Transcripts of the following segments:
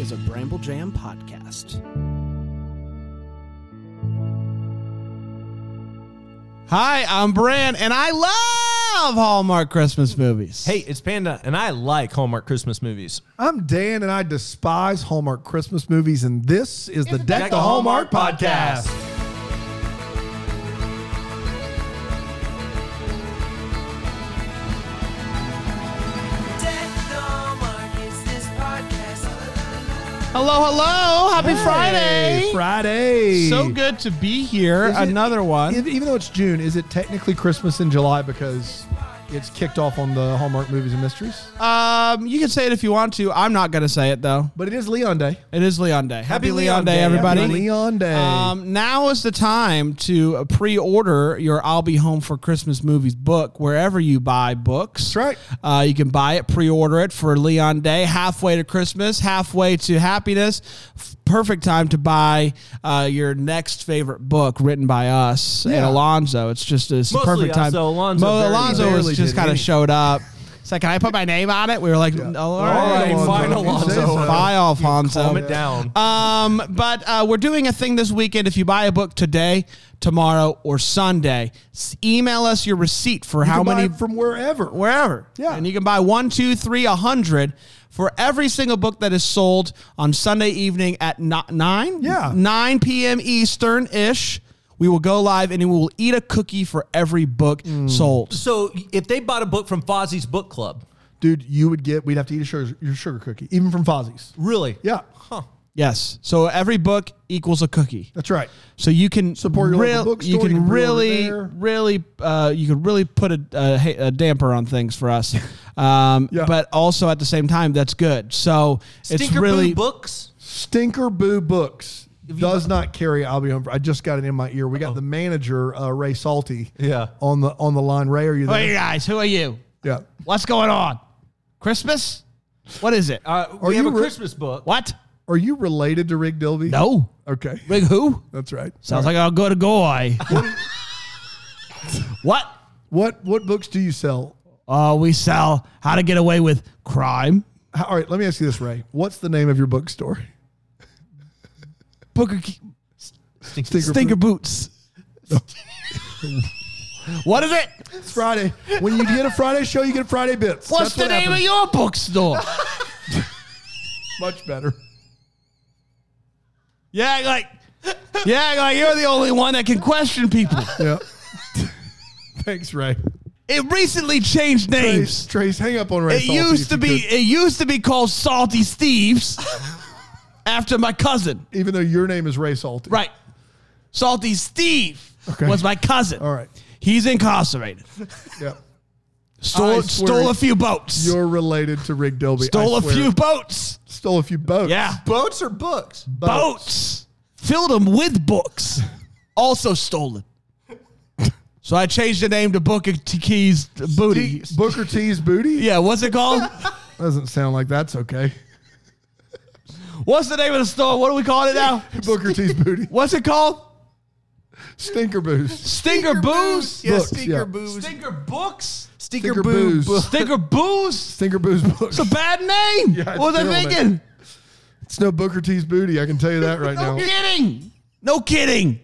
is a Bramble Jam podcast. Hi, I'm Bran, and I love Hallmark Christmas movies. Hey, it's Panda, and I like Hallmark Christmas movies. I'm Dan, and I despise Hallmark Christmas movies, and this is the Deck the Hallmark podcast. Hello, hello. Happy Friday. Friday. So good to be here. Is it- Another one. Even though it's June, is it technically Christmas in July because it's kicked off on the Hallmark Movies and Mysteries? You can say it if you want to. I'm not going to say it, though. But it is Leon Day. It is Leon Day. Happy Leon Day, Day, everybody. Happy Leon Day. Now is the time to pre-order your I'll Be Home for Christmas movies book wherever you buy books. That's right. You can buy it, pre-order it for Leon Day, halfway to Christmas, halfway to happiness. Perfect time to buy your next favorite book written by us and Alonzo. It's the Mostly perfect time. us, so Alonzo Alonzo barely was just did kind of anything. showed up. It's like, can I put my name on it? We were like, oh, all right, Alonzo. fine, You Alonzo. say so. Bye, Alfonso. Calm it down. But we're doing a thing this weekend. If you buy a book today, tomorrow, or Sunday, email us your receipt for You how can buy many, it from wherever. wherever. Yeah. And you can buy 1, 2, 3, 100 for every single book that is sold on Sunday evening at 9? Yeah. 9 p.m. Eastern-ish. We will go live and we will eat a cookie for every book sold. So if they bought a book from Fozzie's Book Club, Dude, we'd have to eat your sugar cookie, even from Fozzie's. really? Yeah, Yes. So every book equals a cookie. that's right. So you can Support your local bookstore, You can you can pre-order really, there. you can really put a damper on things for us. But also at the same time, that's good. So it's Stinker really Boo Books? Stinker Boo Books does not carry I'll Be Home. I just got it in my ear. We got the manager, Ray Salty, on the line. Ray, are you there? Hey guys, who are you? Yeah. What's going on? Christmas? What is it? We have you a re- Christmas book. What? Are you related to Rick Dilby? No. Okay. Rick who? That's right. Sounds like I'll go to Goy. What? What books do you sell? We sell How to Get Away with Crime. All right, let me ask you this, Ray. What's the name of your bookstore? Booker Stinker Boots. What is it? It's Friday. When you get a Friday show, you get Friday bits. What's That's the what name of happens. your bookstore? Much better. Yeah, like you're the only one that can question people. Yeah. Thanks, Ray. It recently changed names. Trace, hang up on Ray. It Salty used to be called Salty Steve's after my cousin. even though your name is Ray Salty. Right. Salty Steve Okay. was my cousin. All right. He's incarcerated. Yeah. Stole a few boats. You're related to Rick Dilby. Stole I a swear. few boats. Stole a few boats. Yeah. Boats or books? Boats. Filled them with books. Also stolen. So I changed the name to Booker T's Booty. Booker T's Booty? Yeah, what's it called? Doesn't sound like that's okay. What's the name of the store? What do we call it now? Booker T's Booty. What's it called? Stinker Booze. Stinker Booze? Yeah, Books, Stinker yeah. Booze. Stinker Books? Stinker Booze. Stinker Booze? Stinker Booze Books. It's a bad name. Yeah, it's what was I still thinking? It's no Booker T's Booty. I can tell you that right No now. kidding. No kidding.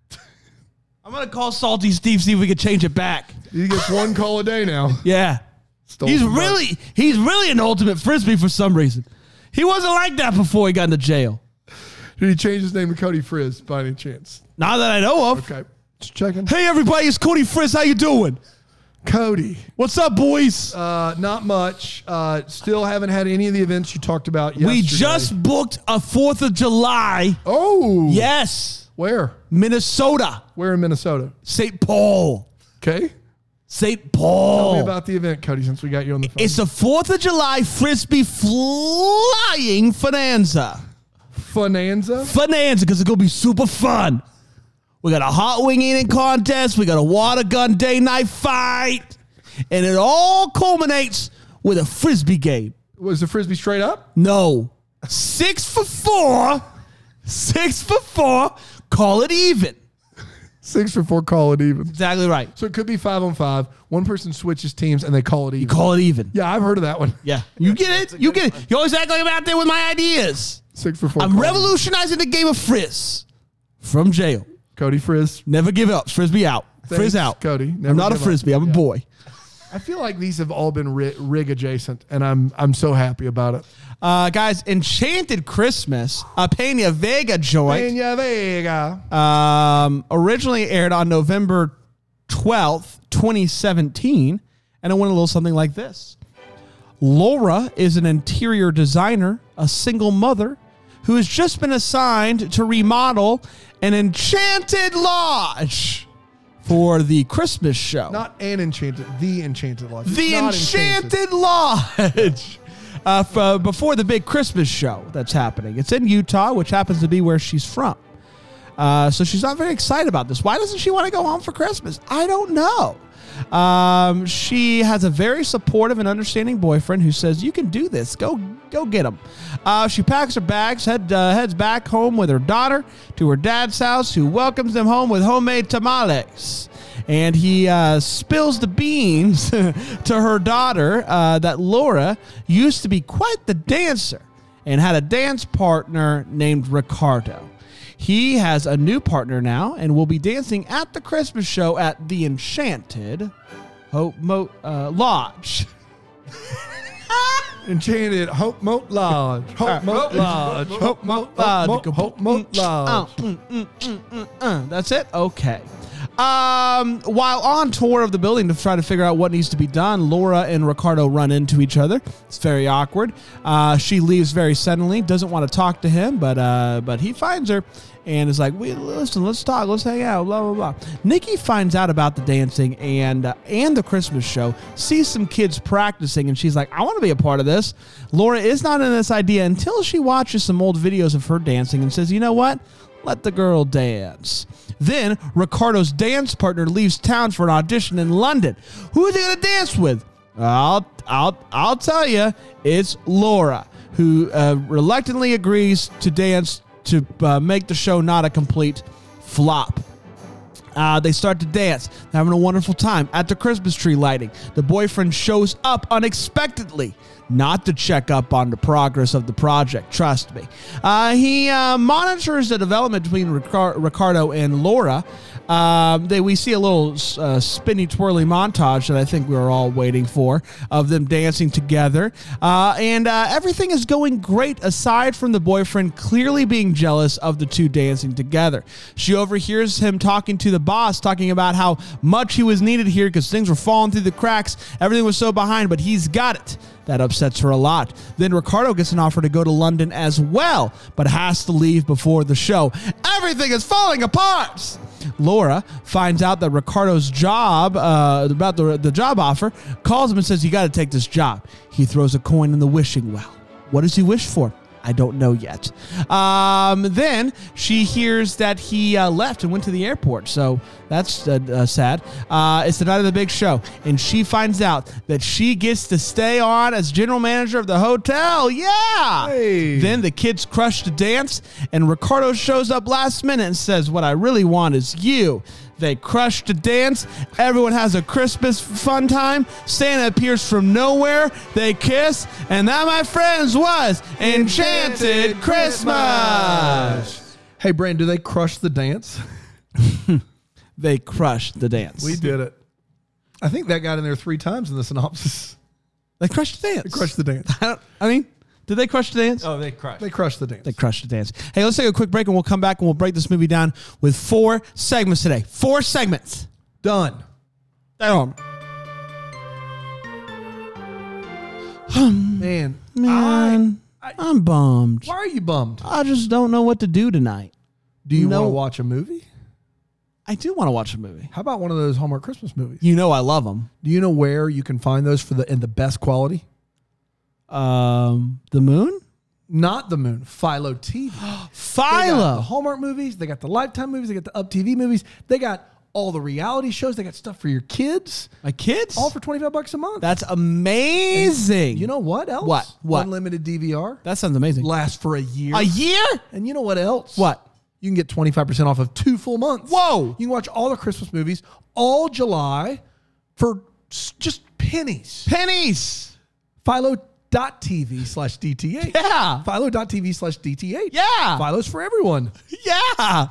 I'm going to call Salty Steve, see if we can change it back. He gets one call a day now. Yeah. Stole He's some really an ultimate Frisbee for some reason. He wasn't like that before he got into jail. Did he change his name to Cody Frizz by any chance? Not that I know of. Okay. Just checking. Hey, everybody, it's Cody Friss. How you doing? Cody. What's up, boys? Not much. Still haven't had any of the events you talked about yesterday. We just booked a 4th of July. Oh. Yes. Where? Minnesota. Where in Minnesota? St. Paul. Okay. St. Tell Paul. me about the event, Cody, since we got you on the phone. It's a 4th of July Frisbee flying Bonanza. Bonanza? Bonanza, because it's going to be super fun. We got a hot wing eating contest. We got a water gun day night fight. And it all culminates with a Frisbee game. Was the Frisbee straight up? No. 6 for 4. 6 for 4. Call it even. 6 for 4, call it even. Exactly right. So it could be 5-on-5. One person switches teams and they call it even. Call it even. Yeah, I've heard of that one. Yeah. You get it. You get it. You always act like I'm out there with my ideas. 6 for 4. I'm revolutionizing the game of Frizz from jail. Cody Frizz. Never give up. Frisbee out. Frizz out. Cody. I'm not a Frisbee. I'm a boy. I feel like these have all been rig adjacent, and I'm so happy about it. Guys, Enchanted Christmas, a Pena Vega joint. Pena Vega. Originally aired on November 12th, 2017, and it went a little something like this. Laura is an interior designer, a single mother, who has just been assigned to remodel an enchanted lodge for the Christmas show. Not an enchanted, the enchanted lodge. The Enchanted Lodge. Before the big Christmas show that's happening. It's in Utah, which happens to be where she's from. So she's not very excited about this. Why doesn't she want to go home for Christmas? I don't know. She has a very supportive and understanding boyfriend who says, you can do this. Go get him. She packs her bags, heads back home with her daughter to her dad's house, who welcomes them home with homemade tamales. And he spills the beans to her daughter that Laura used to be quite the dancer and had a dance partner named Ricardo. He has a new partner now and will be dancing at the Christmas show at the Enchanted Lodge. Enchanted Hope Moat Lodge. Hope Moat Lodge. Hope Moat Lodge. Hope Moat Lodge. That's it? Okay. While on tour of the building to try to figure out what needs to be done, Laura and Ricardo run into each other. It's very awkward. She leaves very suddenly, doesn't want to talk to him, but he finds her and is like, listen, let's talk, let's hang out, blah, blah, blah. Nikki finds out about the dancing and the Christmas show, sees some kids practicing, and she's like, I want to be a part of this. Laura is not in this idea until she watches some old videos of her dancing and says, you know what? Let the girl dance. Then Ricardo's dance partner leaves town for an audition in London. Who is he going to dance with? I'll tell you, it's Laura, who reluctantly agrees to dance to make the show not a complete flop. They start to dance, having a wonderful time at the Christmas tree lighting. The boyfriend shows up unexpectedly, not to check up on the progress of the project, trust me. He monitors the development between Ricardo and Laura. We see a little spinny, twirly montage that I think we were all waiting for of them dancing together. And everything is going great aside from the boyfriend clearly being jealous of the two dancing together. She overhears him talking to the boss, talking about how much he was needed here because things were falling through the cracks. Everything was so behind, but he's got it. That upsets her a lot. Then Ricardo gets an offer to go to London as well, but has to leave before the show. Everything is falling apart. Laura finds out that Ricardo's job, about the job offer, calls him and says, you got to take this job. He throws a coin in the wishing well. What does he wish for? I don't know yet. Then she hears that he left and went to the airport. So that's sad. It's the night of the big show. And she finds out that she gets to stay on as general manager of the hotel. Yeah. Hey. Then the kids crush the dance. And Ricardo shows up last minute and says, what I really want is you. They crush the dance. Everyone has a Christmas fun time. Santa appears from nowhere. They kiss. And that, my friends, was Enchanted Christmas. Hey, Brand, do they crush the dance? They crushed the dance. We did it. I think that got in there 3 times in the synopsis. They crushed the dance. They crushed the dance. Did they crush the dance? Oh, they crushed. They crushed the dance. They crushed the dance. Hey, let's take a quick break and we'll come back and we'll break this movie down with 4 segments today. 4 segments. Done. Man, I'm bummed. Why are you bummed? I just don't know what to do tonight. Do you want to watch a movie? I do want to watch a movie. How about one of those Hallmark Christmas movies? You know I love them. Do you know where you can find those in the best quality? The Moon? Not the Moon. Philo TV. Philo. They got the Hallmark movies. They got the Lifetime movies. They got the Up TV movies. They got all the reality shows. They got stuff for your kids. My kids? All for $25 a month. That's amazing. And you know what else? What? Unlimited DVR. That sounds amazing. Lasts for a year. A year? And you know what else? What? You can get 25% off of 2 full months. Whoa. You can watch all the Christmas movies all July for just pennies. Pennies. Philo Philo.tv/DTH. Yeah. Philo.tv/DTH. Yeah. Philo's for everyone. Yeah.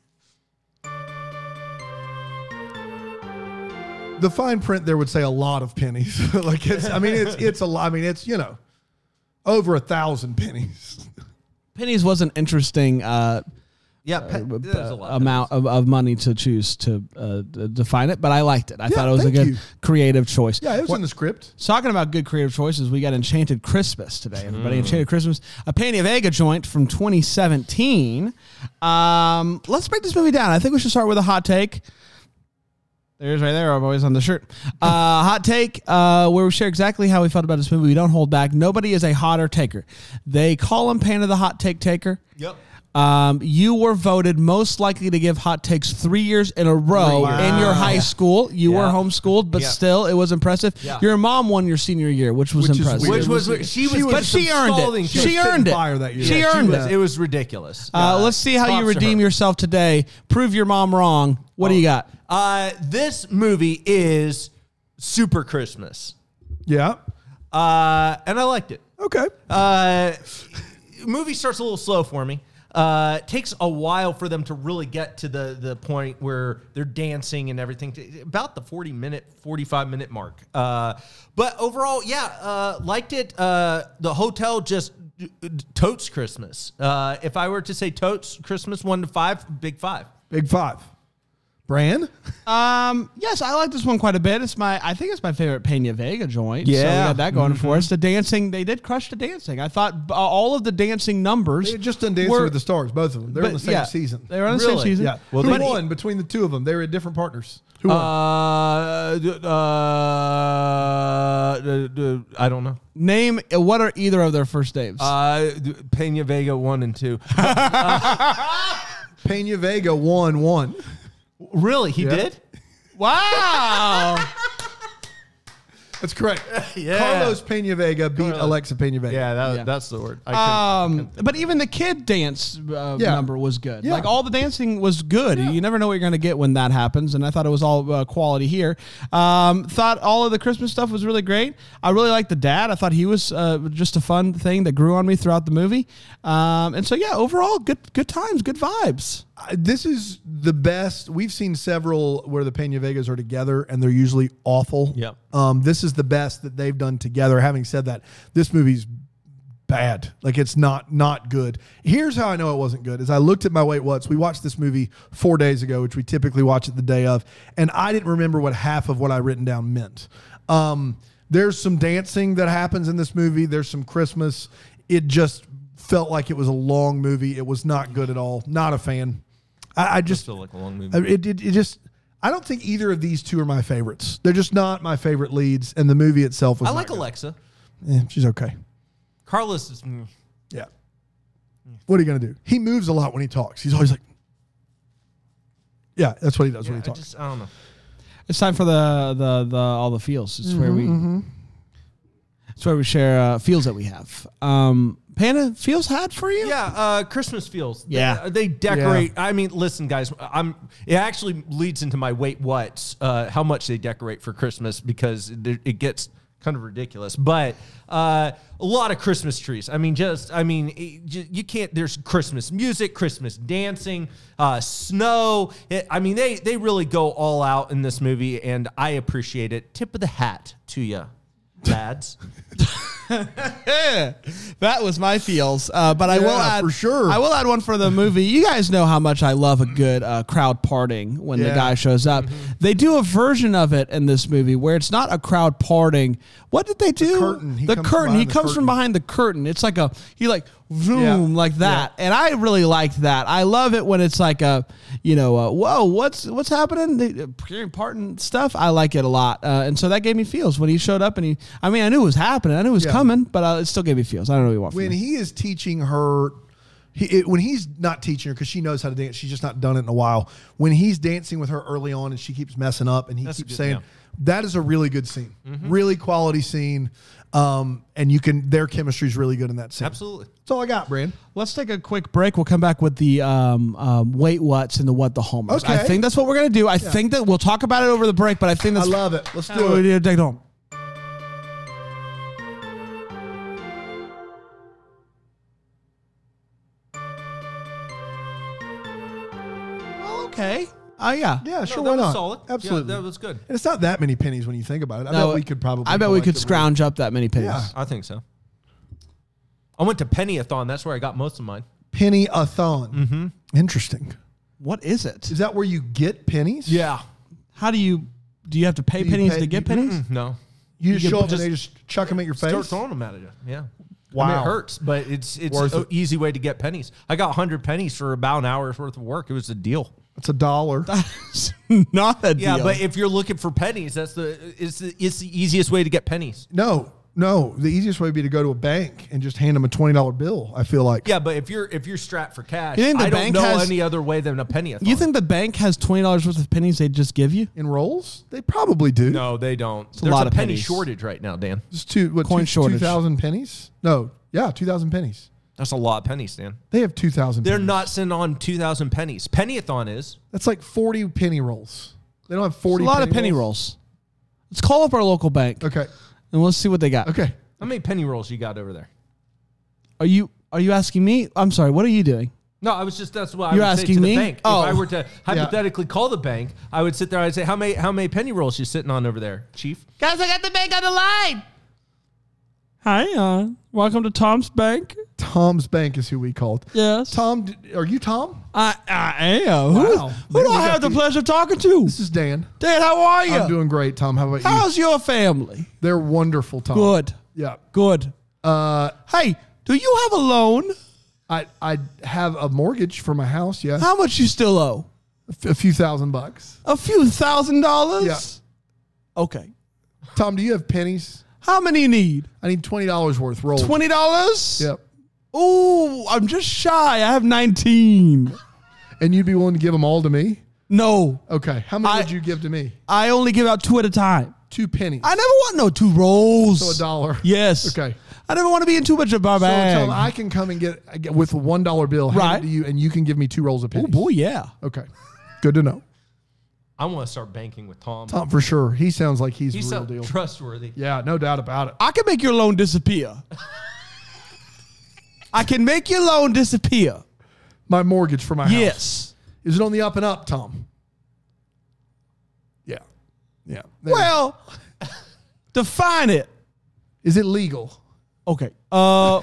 The fine print there would say a lot of pennies. Like it's a lot. I mean, it's, over 1,000 pennies. Pennies was an interesting there's a lot amount of money to choose to define it, but I liked it. I thought it was a good creative choice. Yeah, it was in the script. Talking about good creative choices, we got Enchanted Christmas today, everybody. Enchanted Christmas, a Penny Vega joint from 2017. Let's break this movie down. I think we should start with a hot take. There's right there, always on the shirt. Hot take, where we share exactly how we felt about this movie. We don't hold back. Nobody is a hotter taker. They call him Panda the Hot Take Taker. Yep. You were voted most likely to give hot takes 3 years in a row in your high school. You were homeschooled, but still, it was impressive. Yeah. Your mom won your senior year, which was impressive. She earned it. She earned it. Fire that year. She earned it. It was ridiculous. Let's see how you redeem yourself today. Prove your mom wrong. What do you got? This movie is super Christmas. Yeah. And I liked it. Okay. Movie starts a little slow for me. Takes a while for them to really get to the point where they're dancing and everything. About the 45-minute mark. But overall, liked it. The hotel just totes Christmas. If I were to say totes Christmas 1 to 5, big 5. Big 5. Bran? Yes, I like this one quite a bit. I think it's my favorite Pena Vega joint. Yeah. So we got that going for us. The dancing, they did crush the dancing. I thought all of the dancing numbers. They had just done Dancing with the Stars, both of them. They're on the same season. They were on the same season. Yeah. Well, who won between the two of them? They were different partners. Who won? I don't know. Name, what are either of their first names? Pena Vega 1 and 2. Pena Vega won 1. Really? He did? Wow. That's correct. Yeah. Carlos Pena Vega beat Alexa Pena Vega. Yeah, that's the word. But even the kid dance number was good. Yeah. Like all the dancing was good. Yeah. You never know what you're going to get when that happens. And I thought it was all quality here. Thought all of the Christmas stuff was really great. I really liked the dad. I thought he was just a fun thing that grew on me throughout the movie. And so, overall, good times, good vibes. This is the best. We've seen several where the Pena Vegas are together, and they're usually awful. Yep. This is the best that they've done together. Having said that, this movie's bad. Like, it's not good. Here's how I know it wasn't good. Is I looked at my Wait What's. We watched this movie 4 days ago, which we typically watch it the day of, and I didn't remember what half of what I written down meant. There's some dancing that happens in this movie. There's some Christmas. It just felt like it was a long movie. It was not good at all. Not a fan. I just feel like a long movie. I don't think either of these two are my favorites. They're just not my favorite leads, and the movie itself was. I like good. Alexa. Yeah, she's okay. Carlos is. Yeah. What are you gonna do? He moves a lot when he talks. He's always like. Yeah, that's what he does when he talks. I don't know. It's time for the all the feels. It's where we. It's where we share feels that we have. Panda, feels had for you? Yeah, Christmas feels. Yeah. They decorate. Yeah. I mean, listen, guys, it actually leads into my Wait What's, how much they decorate for Christmas, because it gets kind of ridiculous. But a lot of Christmas trees. I mean, you can't, there's Christmas music, Christmas dancing, snow. They really go all out in this movie, and I appreciate it. Tip of the hat to you, lads. That was my feels, but I will add for sure. I will add one for the movie. You guys know how much I love a good crowd parting when the guy shows up. They do a version of it in this movie where it's not a crowd parting. What did they do? The curtain. He comes from behind the curtain. It's like zoom like that, and I really liked that. I love it when it's like whoa, what's happening? Parting stuff. I like it a lot, and so that gave me feels when he showed up. And I knew it was happening. I knew it was coming, but it still gave me feels. I don't know what you want from when me. he is teaching her. When he's not teaching her, because she knows how to dance, she's just not done it in a while. When he's dancing with her early on and she keeps messing up, and he keeps saying, that is a really good scene, really quality scene. And their chemistry is really good in that scene. Absolutely. That's all I got, Brand. Let's take a quick break. We'll come back with the Wait What's and the What the Homers. Okay. I think that's what we're going to do. I think that we'll talk about it over the break, but I think that's... I love it. Let's do it. Take it home. Okay. Oh yeah. Yeah, sure. that Why was not? solid. Absolutely. Yeah, that was good. And it's not that many pennies when you think about it. I No, bet we could probably. I bet we could collectively- scrounge up that many pennies. Yeah. I think so. I went to Pennyathon. That's where I got most of mine. Penny-a-thon. Mm-hmm. Interesting. What is it? Is that where you get pennies? Yeah. How do you have to pay Do you pennies pay- to get you- pennies? No. You just show up just- and they just chuck them at your face. Start throwing them at you. Yeah. I mean, Wow. it hurts, but it's Worth an it. easy way to get pennies. I got 100 pennies for about an hour's worth of work. It was a deal. It's $1. That's not a deal. Yeah, but if you're looking for pennies, it's the easiest way to get pennies. No. The easiest way would be to go to a bank and just hand them a $20 bill. I feel like. Yeah, but if you're strapped for cash, You think the I don't bank know has- any other way than a Pennyathon. you think the bank has $20 worth of pennies they just give you? In rolls, they probably do. No, they don't. a There's lot a of penny pennies. shortage right now, Dan. Just Coin shortage. 2,000 pennies? No. Yeah, 2,000 pennies. That's a lot of pennies, Dan. They have 2,000 They're pennies. not sending on 2,000 pennies. Pennyathon is. That's like 40 penny rolls. They don't have 40 It's a lot of penny rolls. Let's call up our local bank Okay. and let's see what they got. Okay. How many penny rolls you got over there? Are you asking me? I'm sorry. What are you doing? No, that's what I You're would say asking to me? the bank. Oh. If I were to hypothetically call the bank, I would sit there. I'd say, how many penny rolls you sitting on over there, Chief? Guys, I got the bank on the line. Hi, welcome to Tom's Bank. Tom's Bank is who we called. Yes. Tom, are you Tom? I am. Wow. Who do I have the pleasure of talking to? This is Dan. Dan, how are you? I'm doing great, Tom. How about you? How's your family? They're wonderful, Tom. Good. Yeah. Good. Hey, do you have a loan? I have a mortgage for my house, yeah. How much you still owe? A few $1,000. A few $1,000? Yeah. Okay. Tom, do you have pennies? How many you need? I need $20 worth rolled. $20? Yep. Ooh, I'm just shy. I have 19. And you'd be willing to give them all to me? No, Okay. How many would you give to me? I only give out 2 at a time. 2 pennies. I never want no 2 rolls. So $1. Yes. Okay. I never want to be in too much of my So bag. Tom, I can come and get with a $1 bill, hand Right. it to you, and you can give me 2 rolls of pennies. Oh boy, yeah. Okay. Good to know. I want to start banking with Tom. Tom, for sure. He sounds like he's He's the real so deal. trustworthy. Yeah, no doubt about it. I can make your loan disappear. I can make your loan disappear. My mortgage for my house. Yes. Is it on the up and up, Tom? Yeah. Yeah. Well, define it. Is it legal? Okay. All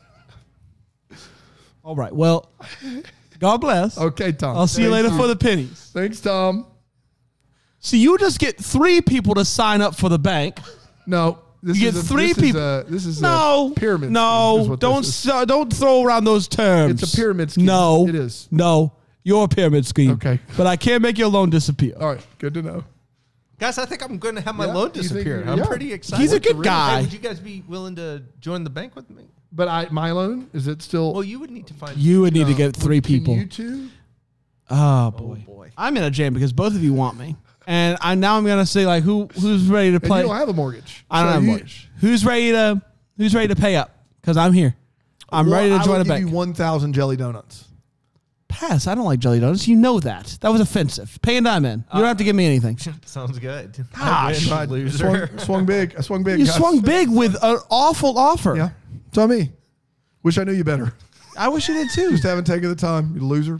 right. Well, God bless. Okay, Tom. I'll see you later for the pennies. Thanks, Tom. See, you just get 3 people to sign up for the bank. No. This You is get a- 3 this is people. a- This is No a pyramid scheme, is No, what this is. don't throw around those terms. It's a pyramid scheme. No, It is. No, you're a pyramid scheme. Okay. but I can't make your loan disappear. All right. Good to know. Guys, I think I'm going to have my Yeah, loan you think disappear. you're- I'm yeah. pretty excited. He's a good Hey, guy. would you guys be willing to join the bank with me? But my loan, is it still? Well, you would need to find. You would need to get 3 Can people. you two? Oh boy. boy. I'm in a jam because both of you want me, and I'm gonna say like who's ready to And play. you don't have a mortgage. I don't So have you- much. Who's ready to pay up? Because I'm here. I'm ready to I join will a give bank. you 1,000 jelly donuts. Pass. I don't like jelly donuts. You know that. That was offensive. Pay and dime in. You don't have to give me anything. Sounds good. Gosh. I loser. swung big. I swung big. You guys. swung big with an awful offer. Yeah. It's on me. Wish I knew you better. I wish you did too. Just haven't taken the time. You loser.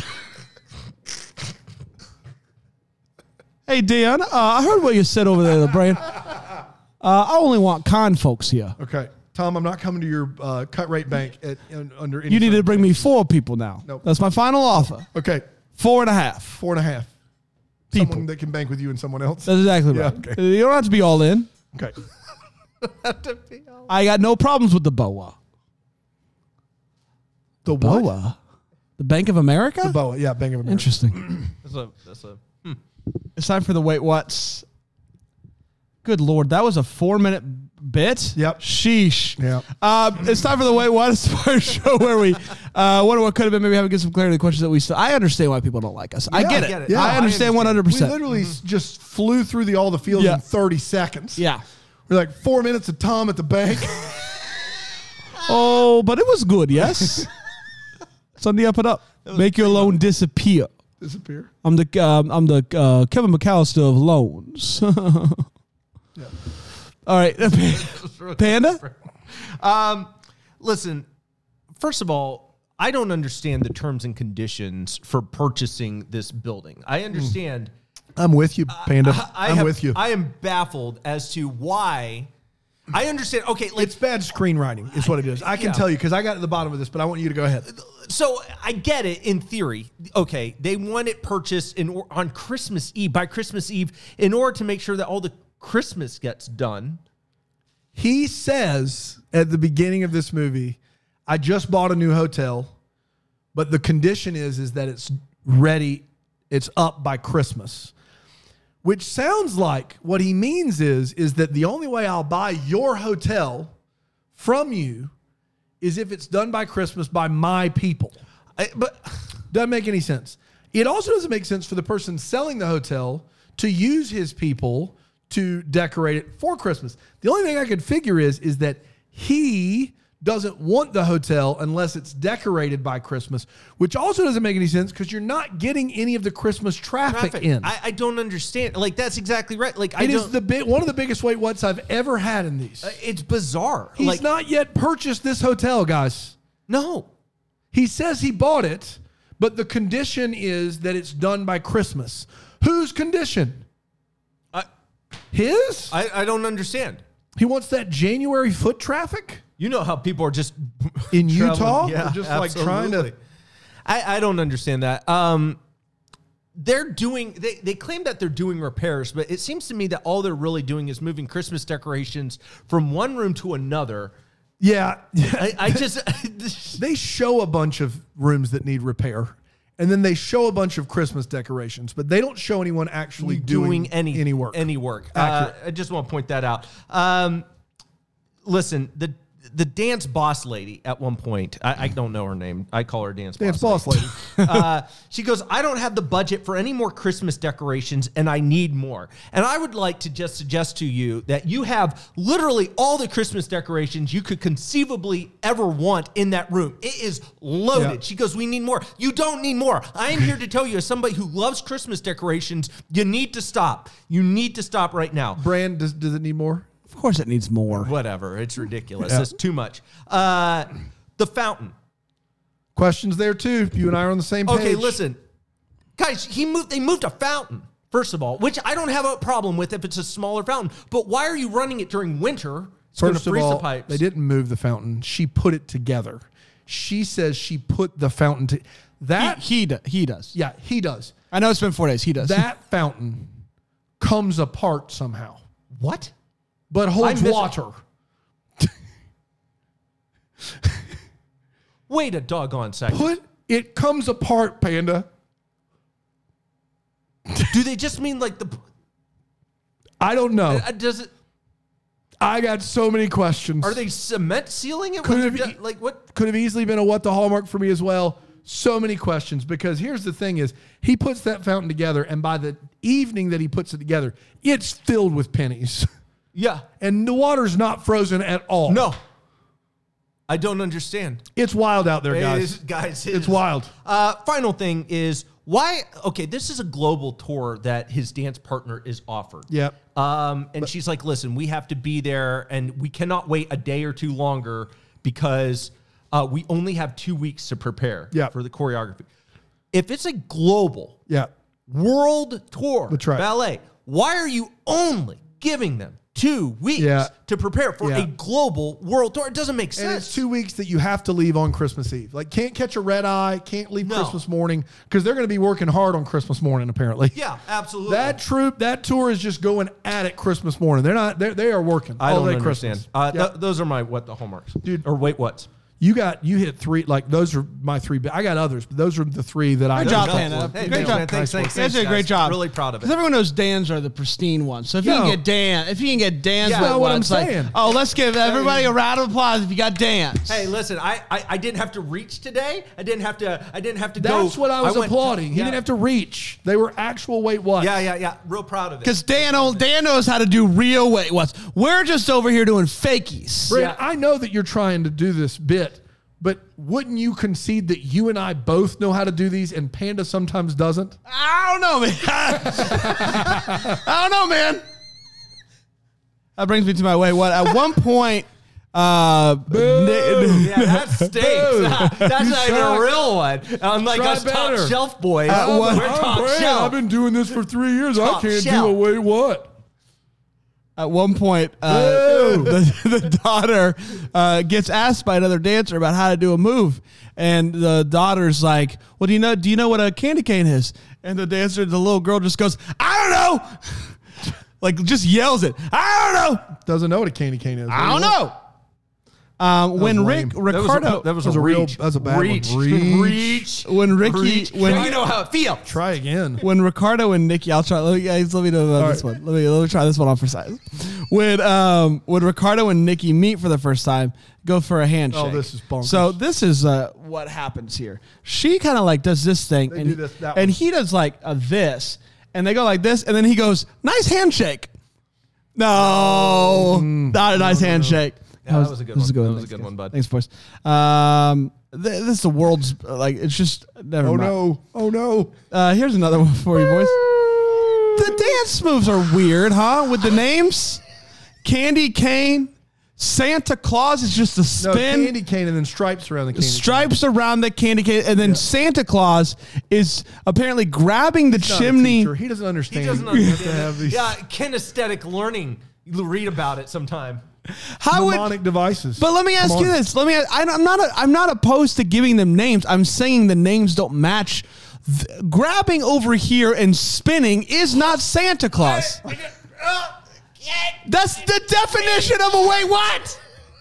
Hey, Dan, I heard what you said over there, the brain. I only want con folks here. Okay. Tom, I'm not coming to your cut rate bank under any You need to circumstance. bring me 4 people now. Nope. That's my final offer. Okay. 4.5 4.5. people. Someone that can bank with you and someone else. That's exactly Yeah, right. okay. You don't have to be all in. Okay. I got no problems with the BOA. The what? BOA? The Bank of America? The BOA. Yeah, Bank of America. Interesting. That's a. It's time for the Wait What's. Good Lord, that was a 4-minute bit? Yep. Sheesh. Yeah. It's time for the Wait What. It's our show where we wonder what could have been. Maybe have to get some clarity to the questions that we still. I understand why people don't like us. I Yeah, get I it. get it. Yeah, I I understand understand. 100%. We literally just flew through all the fields Yeah. in 30 seconds. Yeah. We're like 4 minutes of Tom at the bank. Oh, but it was good, yes? It's on the up and up. Make your loan disappear. Disappear. I'm the Kevin McAllister of loans. Yeah. All right, Panda. Listen, first of all, I don't understand the terms and conditions for purchasing this building. I understand. I'm with you, Panda. I'm with you. I am baffled as to why. I understand. Okay, like, it's bad screenwriting is what it is. I can tell you because I got to the bottom of this, but I want you to go ahead. So I get it in theory. Okay, they want it purchased on Christmas Eve, by Christmas Eve, in order to make sure that all the Christmas gets done. He says at the beginning of this movie, I just bought a new hotel, but the condition is that it's ready, it's up by Christmas. Which sounds like what he means is that the only way I'll buy your hotel from you is if it's done by Christmas by my people. But doesn't make any sense. It also doesn't make sense for the person selling the hotel to use his people to decorate it for Christmas. The only thing I could figure is that he doesn't want the hotel unless it's decorated by Christmas, which also doesn't make any sense because you're not getting any of the Christmas traffic in. I don't understand. Like, that's exactly right. Like, it is one of the biggest wait whats I've ever had in these. It's bizarre. He's not yet purchased this hotel, guys. No. He says he bought it, but the condition is that it's done by Christmas. Whose condition? His? I don't understand. He wants that January foot traffic? You know how people are just in Utah? Yeah, just absolutely. like trying to. I don't understand that. They're doing, they claim that they're doing repairs, but it seems to me that all they're really doing is moving Christmas decorations from one room to another. Yeah. I just. They show a bunch of rooms that need repair. And then they show a bunch of Christmas decorations, but they don't show anyone actually doing any work. Any work. I just want to point that out. Listen, the dance boss lady at one point, I don't know her name. I call her dance boss lady. She goes, I don't have the budget for any more Christmas decorations and I need more. And I would like to just suggest to you that you have literally all the Christmas decorations you could conceivably ever want in that room. It is loaded. Yeah. She goes, we need more. You don't need more. I am here to tell you, as somebody who loves Christmas decorations, you need to stop. You need to stop right now. Brand, does it need more? Of course it needs more. Whatever. It's ridiculous. Yeah. It's too much. The fountain. Questions there too. You and I are on the same page. Okay, listen. Guys, they moved a fountain, first of all, which I don't have a problem with if it's a smaller fountain. But why are you running it during winter? It's going to freeze the pipes. They didn't move the fountain. She put it together. She says she put the fountain to that. He does. Yeah, he does. I know it's been 4 days. He does. That fountain comes apart somehow. What? But holds water. Wait a doggone second. It comes apart, Panda. Do they just mean like the... I don't know. Does it... I got so many questions. Are they cement sealing it? Like what? Could have easily been a what the hallmark for me as well. So many questions because here's the thing is he puts that fountain together and by the evening that he puts it together, it's filled with pennies. Yeah. And the water's not frozen at all. No. I don't understand. It's wild out there, guys. It's wild. Final thing is why, okay, this is a global tour that his dance partner is offered. Yep. And she's like, listen, we have to be there and we cannot wait a day or two longer because we only have 2 weeks to prepare for the choreography. If it's a global world tour ballet, why are you only giving them 2 weeks to prepare for a global world tour? It doesn't make sense. And it's 2 weeks that you have to leave on Christmas Eve. Like, can't catch a red eye, can't leave Christmas morning, because they're going to be working hard on Christmas morning, apparently. Yeah, absolutely. That tour is just going at it Christmas morning. They are working all day Christmas. Those are my what the hallmarks. Dude. Or wait, what's? You hit three, like those are my three. I got others, but those are the three that I. Good job, Hannah. Hey, great job. Thanks. You guys did a great job. Really proud of it. Because everyone knows Dan's are the pristine ones. So if you can get Dan's, that's what I'm saying. Like, let's give everybody a round of applause if you got Dan's. Hey, listen, I didn't have to reach today. I didn't have to go. That's what I was applauding. He didn't have to reach. They were actual weight what's. Yeah. Real proud of it. Because Dan knows how to do real weight what's. We're just over here doing fakies. Brad, I know that you're trying to do this bit. But wouldn't you concede that you and I both know how to do these and Panda sometimes doesn't? I don't know, man. I don't know, man. That brings me to my way. What? At one point, Yeah, that stinks. That's not even a real one. Unlike Try us better. top shelf boys. what- We're top shelf. I've been doing this for 3 years. I Top can't shelf. do a wait what. At one point, Whoa. the daughter gets asked by another dancer about how to do a move, and the daughter's like, "Well, do you know what a candy cane is?" And the dancer, the little girl, just goes, "I don't know," like just yells it. "I don't know. Doesn't know what a candy cane is. I don't know." When lame. Ricardo, That was That was a a real- reach. that's a bad one. reach. Reach. when Ricky, Reach. when You know how it feels. Try again. when Ricardo and Nikki, I'll try. Let me know about this right. one. Let me try this one on for size. When Ricardo and Nikki meet for the first time, go for a handshake. Oh, this is bonkers. So this is what happens here. She kind of like does this thing, They and, do this- that and one. he does like this, and they go like this, and then he goes, "Nice handshake." No, not a nice handshake. Yeah, that was a good one. That was a Thanks, good guys. one, bud. Thanks, boys. This is the world's like. It's just never Oh mind. no. Oh no. Here's another one for you, boys. The dance moves are weird, huh? With the names, Candy Cane, Santa Claus is just a No, spin. candy cane and then stripes around the candy Stripes around the candy cane, and then Santa Claus is apparently grabbing the cane. Not a chimney. teacher. He doesn't understand. He doesn't You have to understand. have these Yeah, kinesthetic learning. You read about it sometime. How would? mnemonic devices. But let me ask Come you on. this. I'm not opposed to giving them names. I'm saying the names don't match. Grabbing over here and spinning is not Santa Claus. That's the definition of a wait what?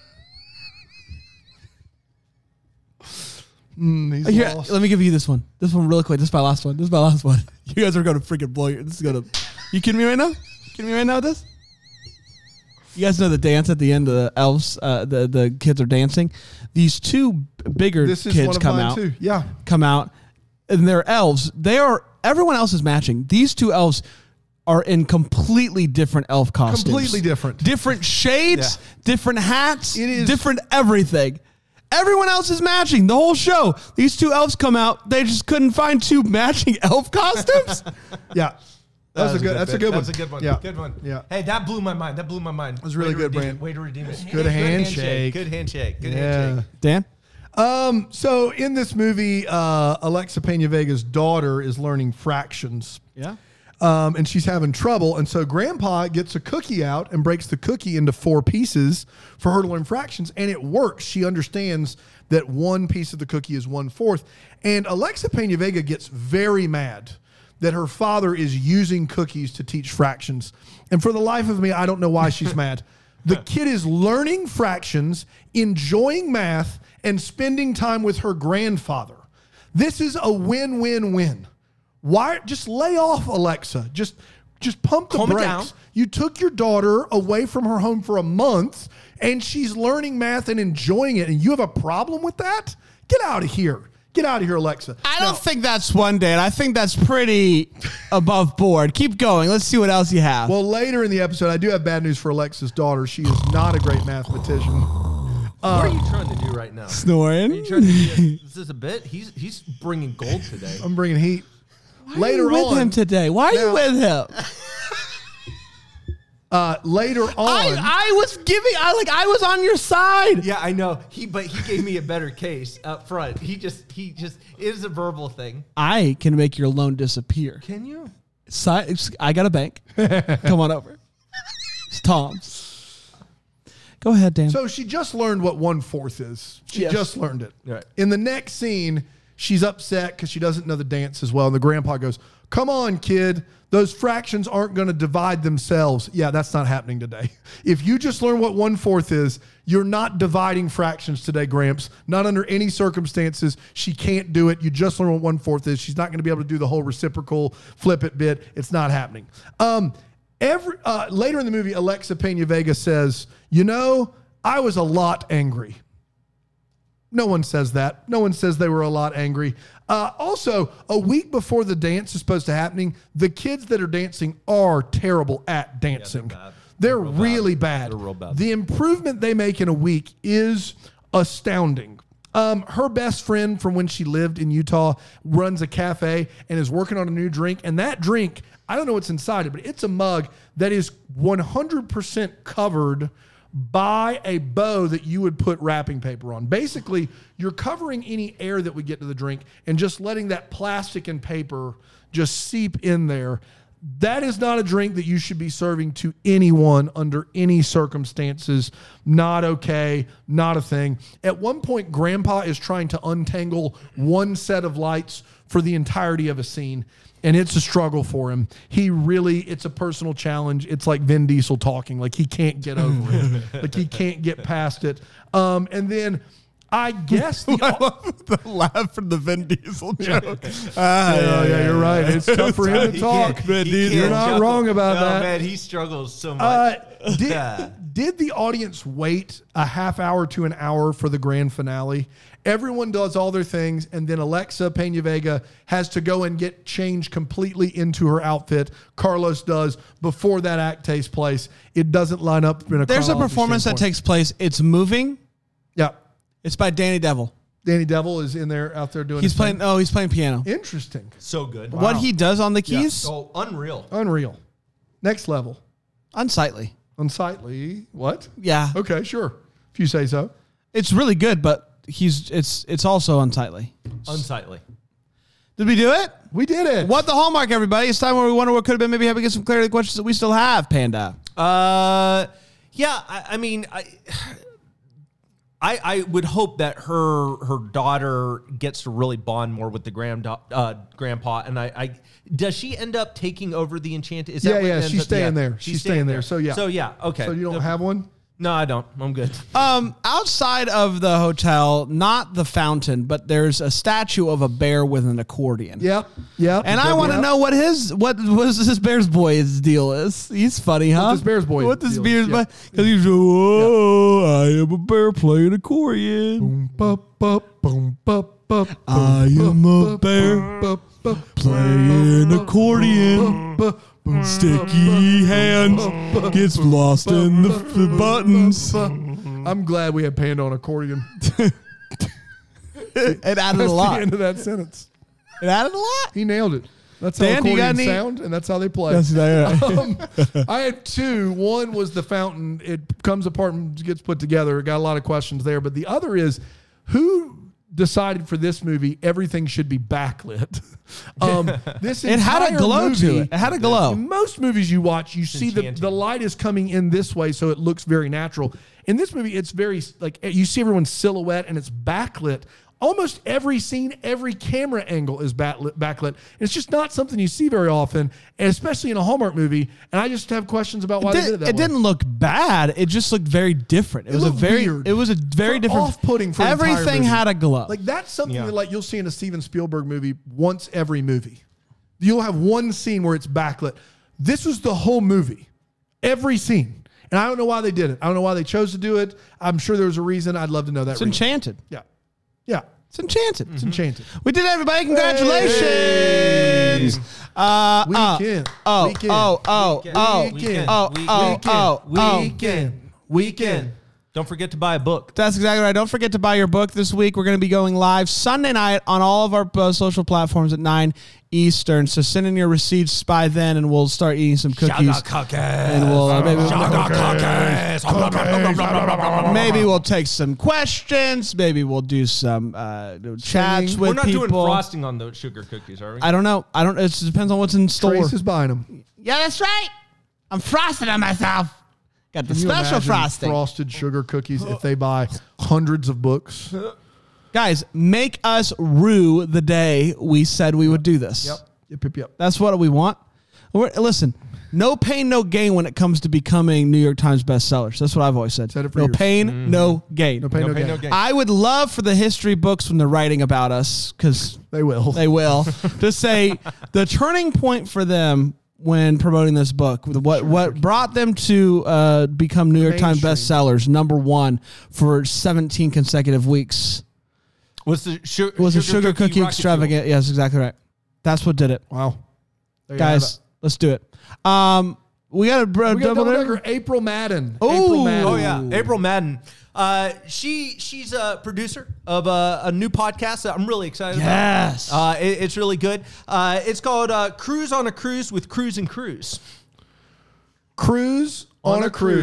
He's Here, lost. let me give you this one. This one really quick. This is my last one. You guys are gonna freaking blow your. This is gonna. You kidding me right now? Kidding me right now with this? You guys know the dance at the end of the elves. The kids are dancing. These two bigger This is kids one of come mine out. too. Yeah. Come out, and they're elves. Everyone else is matching. These two elves are in completely different elf costumes. Completely different. Different shades, different hats, It is- different everything. Everyone else is matching the whole show. These two elves come out. They just couldn't find two matching elf costumes. Yeah. That's a good. That's a bit. good one. That's a good one. Yeah. Good one. Yeah. Hey, that blew my mind. That blew my mind. It was really good, Brand. Way to redeem it. Good handshake. Good handshake. Good Yeah. handshake. Dan? So in this movie, Alexa Pena Vega's daughter is learning fractions. Yeah. And she's having trouble. And so Grandpa gets a cookie out and breaks the cookie into 4 pieces for her to learn fractions. And it works. She understands that one piece of the cookie is 1/4. And Alexa Pena Vega gets very mad that her father is using cookies to teach fractions. And for the life of me, I don't know why she's mad. The kid is learning fractions, enjoying math, and spending time with her grandfather. This is a win-win-win. Why? Just lay off, Alexa. Just pump the Calm it brakes. down. You took your daughter away from her home for a month, and she's learning math and enjoying it, and you have a problem with that? Get out of here. Get out of here, Alexa. I don't think that's one, Dan. I think that's pretty above board. Keep going. Let's see what else you have. Well, later in the episode, I do have bad news for Alexa's daughter. She is not a great mathematician. What are you trying to do right now? Are you Snoring. trying to be is this a bit? He's bringing gold today. I'm bringing heat. Later with on, him today. Why are you Now- with him? later on, I was on your side. Yeah, I know. But he gave me a better case up front. He just it is a verbal thing. I can make your loan disappear. Can you? I got a bank. Come on over. It's Tom's. Go ahead, Dan. So she just learned what 1/4 is. She Yes. just learned it. Right. In the next scene, she's upset because she doesn't know the dance as well. And the grandpa goes, "Come on, kid. Those fractions aren't going to divide themselves." Yeah, that's not happening today. If you just learn what 1/4 is, you're not dividing fractions today, Gramps. Not under any circumstances. She can't do it. You just learn what 1/4 is. She's not going to be able to do the whole reciprocal flip it bit. It's not happening. Later in the movie, Alexa Pena Vega says, "You know, I was a lot angry." No one says that. No one says they were a lot angry. Also, a week before the dance is supposed to happening, the kids that are dancing are terrible at dancing. bad. They're really bad. They're real bad. The improvement they make in a week is astounding. Her best friend from when she lived in Utah runs a cafe and is working on a new drink. And that drink, I don't know what's inside it, but it's a mug that is 100% covered buy a bow that you would put wrapping paper on. Basically, you're covering any air that would get to the drink and just letting that plastic and paper just seep in there. That is not a drink that you should be serving to anyone under any circumstances. Not okay, not a thing. At one point, Grandpa is trying to untangle one set of lights for the entirety of a scene, and it's a struggle for him. It's a personal challenge. It's like Vin Diesel talking. Like, he can't get over it. Like, he can't get past it. And then I guess the laugh from the Vin Diesel joke. Yeah, you're right. It's tough for him to talk. You're not wrong about that. Man, he struggles so much. Did the audience wait a half hour to an hour for the grand finale? Everyone does all their things, and then Alexa Pena Vega has to go and get changed completely into her outfit. Carlos does before that act takes place. It doesn't line up in a There's a performance that takes place. It's moving. Yeah. It's by Danny Devil. Danny Devil is in there, out there doing. He's playing. Oh, he's playing piano. Interesting. So good. What he does on the keys, Oh, unreal. Unreal. Next level. unsightly. Unsightly. What? Yeah, Okay, sure. If you say so. it's really good, but it's also unsightly. Unsightly. Did we do it? We did it. What the hallmark, everybody? It's time where we wonder what could have been. Maybe have to get some clarity to the questions that we still have. Panda. Yeah. I mean, I would hope that her daughter gets to really bond more with the grandpa. And does she end up taking over the Enchanted? Is that what it ends she's up- staying there. She's staying there. So yeah. Okay. So you don't have one? No, I don't. I'm good. Outside of the hotel, not the fountain, but there's a statue of a bear with an accordion. Yep. And I want to know what this bear's boy's deal is. He's funny, huh? What this bear's boy What this deal bear's is, boy? yeah. Because he's I am a bear playing accordion. Boom, bup, bup, boom, bup, bup, I am a bear bup, bup, playing accordion. bup, bup, Sticky hands gets lost in the buttons. I'm glad we had Panda on accordion. It added That's a lot. the end of that sentence. It added a lot. He nailed it. That's how Dan, you got accordions any- sound, and that's how they play. That's right. I had two. One was the fountain. It comes apart and gets put together. Got a lot of questions there. But the other is, who decided for this movie everything should be backlit? This It had a entire glow movie, to it. It had a glow. In most movies you watch, you see enchanting. the light is coming in this way, so it looks very natural. In this movie, it's very, like, you see everyone's silhouette and it's backlit. Almost every scene, every camera angle is backlit. And it's just not something you see very often, and especially in a Hallmark movie. And I just have questions about why they did it that way. It didn't look bad. It just looked very different. It was a looked very weird. It was a very different, off-putting for an entire everything movie. had a glow. Like, that's something Yeah. that, like, you'll see in a Steven Spielberg movie once every movie. You'll have one scene where it's backlit. This was the whole movie, every scene. And I don't know why they did it. I don't know why they chose to do it. I'm sure there was a reason. I'd love to know that It's reason. enchanted. Yeah. Yeah. It's enchanted. It's enchanted. We did it, everybody. Congratulations. Weekend. Weekend. Weekend. Don't forget to buy a book. That's exactly right. Don't forget to buy your book this week. We're going to be going live Sunday night on all of our social platforms at 9 Eastern. So send in your receipts by then, and we'll start eating some cookies. And we'll maybe we'll take some questions. Maybe we'll do some chats with We're not people. doing frosting on those sugar cookies, are we? I don't know. It depends on what's in store. Trace is buying them. Yeah, that's right. I'm frosting on myself. Got the Can you special imagine frosting. frosted sugar cookies if they buy hundreds of books? Guys, make us rue the day we said we would do this. Yep. That's what we want. Listen, no pain, no gain when it comes to becoming New York Times bestsellers. That's what I've always said. Said it for no years. pain, no gain. No pain, no gain. gain. I would love for the history books when they're writing about us, because They will. they will, to say the turning point for them when promoting this book, what brought them to become New York Times Mainstream. bestsellers, #1 for 17 consecutive weeks. Was the sugar cookie rocket extravagant? Yes, exactly right. That's what did it. Wow. There you have Guys, let's do it. We got a We got double double-decker decker. April Madden. Ooh. April Madden. Oh yeah, April Madden. She's a producer of a new podcast that I'm really excited Yes. about. It's really good. It's called Cruise on a Cruise with Cruise and Cruise. Cruise on a Cruise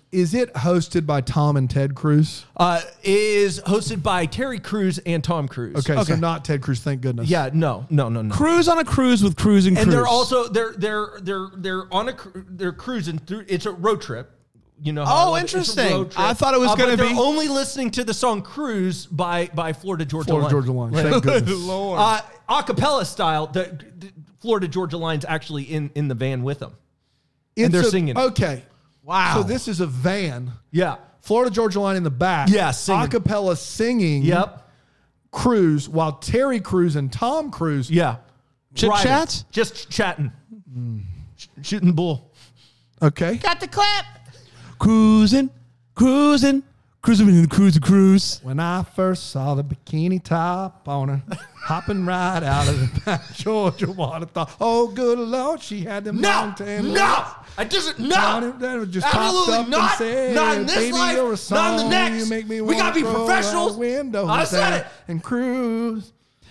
Is it hosted by Tom and Ted Cruz? Is hosted by Terry Crews and Tom Cruise. Okay, so not Ted Cruz, thank goodness. Yeah, no. Cruise on a cruise with Cruise and Cruise. And they're also they're cruising through. It's a road trip. You know. Oh, interesting. I thought it was going to be. They're only listening to the song "Cruise" by Florida Georgia Line. Georgia Line. Thank goodness. Lord. Acapella style. The Florida Georgia Line's actually in the van with them, and they're singing. Okay. Wow. So this is a van. Yeah. Florida Georgia Line in the back. Yeah, singing. Acapella singing. Yep. Cruise while Terry Crews and Tom Cruise. Yeah. Chit Riding. chat? Just chatting. Shooting the bull. Okay. Got the clap. Cruising in the cruise. When I first saw the bikini top on her, hopping right out of the back, Georgia water thought, oh, good Lord, she had them long tan legs. I just no. That just Absolutely popped up not. and said, Not in this baby, life. you're a song. Not in the next. You make me We gotta be wanna roll professionals. out windows I said it. and cruise.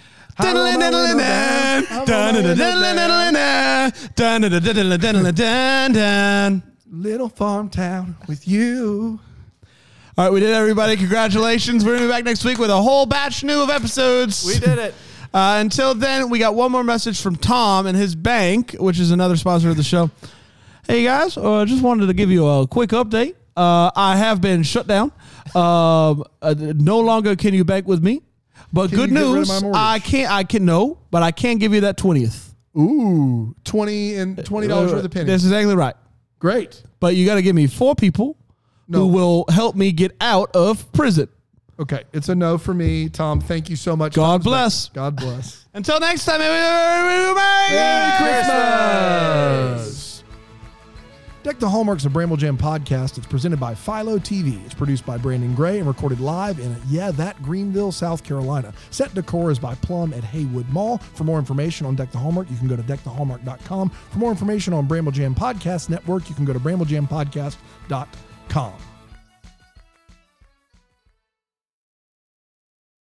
Little farm town with you. All right, we did it, everybody. Congratulations. We're going to be back next week with a whole batch new of episodes. We did it. Until then, we got one more message from Tom and his bank, which is another sponsor of the show. Hey, guys, just wanted to give you a quick update. I have been shut down. No longer can you bank with me. But Can good you get rid of news, my mortgage? I can't give you that 20th. Ooh, $20 worth of pennies. That's exactly right. Great. But you got to give me 4 people who will help me get out of prison. Okay, it's a no for me, Tom. Thank you so much. God bless. God bless. Until next time, Merry Christmas. Deck the Hallmarks of Bramble Jam podcast. It's presented by Philo TV. It's produced by Brandon Gray and recorded live in, Greenville, South Carolina. Set decor is by Plum at Haywood Mall. For more information on Deck the Hallmark, you can go to deckthehallmark.com. For more information on Bramble Jam Podcast Network, you can go to bramblejampodcast.com.